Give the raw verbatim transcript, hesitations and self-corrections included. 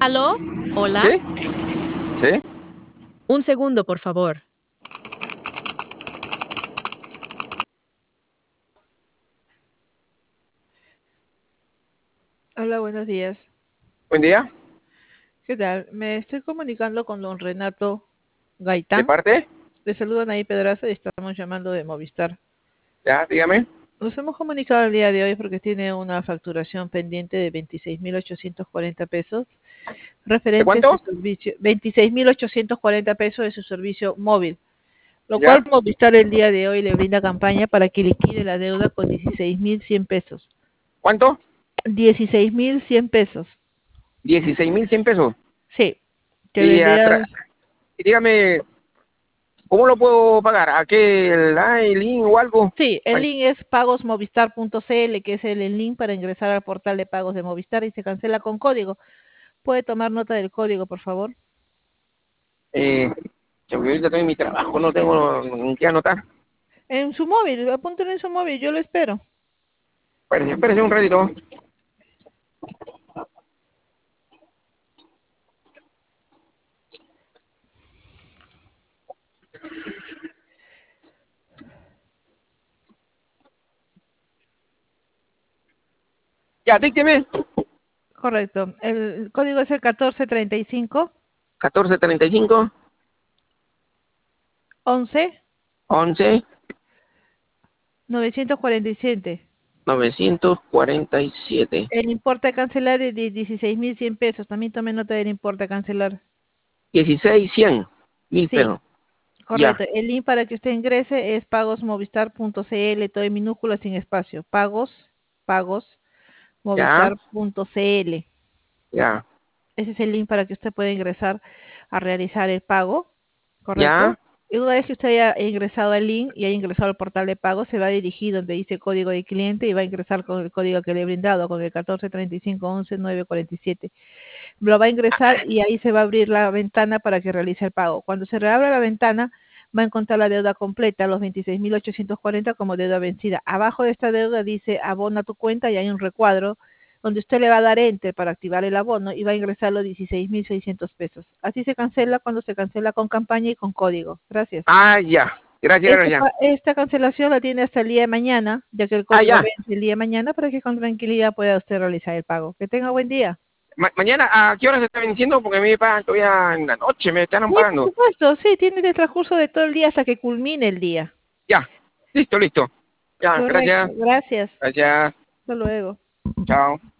¿Aló? ¿Hola? ¿Sí? ¿Sí? Un segundo, por favor. Hola, buenos días. Buen día. ¿Qué tal? Me estoy comunicando con don Renato ¿De Gaitán. parte? Le saludan ahí Pedraza y estamos llamando de Movistar. Ya, dígame. Nos hemos comunicado el día de hoy porque tiene una facturación pendiente de veintiséis mil ochocientos cuarenta pesos ¿De referente a su cuánto? servicio, veintiséis mil ochocientos cuarenta pesos de su servicio móvil, lo cual ¿Ya? Movistar el día de hoy le brinda campaña para que liquide la deuda con dieciséis mil cien pesos. ¿Cuánto? dieciséis mil cien pesos. Dieciséis mil cien pesos. Sí, que Y, a vendría. tra- y dígame, ¿cómo lo puedo pagar? ¿A qué? ¿El I, link o algo? Sí, el Ay, link es pagosmovistar punto c l, que es el, el link para ingresar al portal de pagos de Movistar y se cancela con código. ¿Puede tomar nota del código, por favor? eh, yo ahorita estoy en mi trabajo, no tengo en qué anotar. En su móvil, apúntelo en su móvil, yo lo espero. Espérese, espérese un ratito. Ya, dígame. Correcto. El código es el catorce treinta y cinco, catorce treinta y cinco, once, once, novecientos cuarenta y siete. novecientos cuarenta y siete. El importe a cancelar es de dieciséis mil cien pesos. También tome nota del importe a cancelar. Dieciséis cien mil Sí, pesos. Ya, correcto. El link para que usted ingrese es pagosmovistar punto c l, todo en minúsculas sin espacio. Pagos, pagos, ya, movistar punto c l. ya, Ese es el link para que usted pueda ingresar a realizar el pago, ya, ¿correcto? Y una vez que usted haya ingresado al link y haya ingresado al portal de pago, se va a dirigir donde dice código de cliente y va a ingresar con el código que le he brindado, con el catorce treinta y cinco once nueve cuarenta y siete. Lo va a ingresar y ahí se va a abrir la ventana para que realice el pago. Cuando se reabra la ventana, va a encontrar la deuda completa, los veintiséis mil ochocientos cuarenta como deuda vencida. Abajo de esta deuda dice abona tu cuenta y hay un recuadro donde usted le va a dar enter para activar el abono y va a ingresar los dieciséis mil seiscientos pesos. Así se cancela cuando se cancela con campaña y con código. Gracias. ah, ya. Gracias, Esta, gracias. pa- esta cancelación la tiene hasta el día de mañana, ya que el Ah, código ya. vence el día de mañana para que con tranquilidad pueda usted realizar el pago. Que tenga buen día. Ma- mañana, ¿a qué hora se está venciendo? Porque a mí me pagan todavía en la noche, me están Sí, por pagando. supuesto, sí, tiene el transcurso de todo el día hasta que culmine el día. Ya, listo, listo. Ya, Correcto, gracias. gracias. Gracias. Hasta luego. Chao.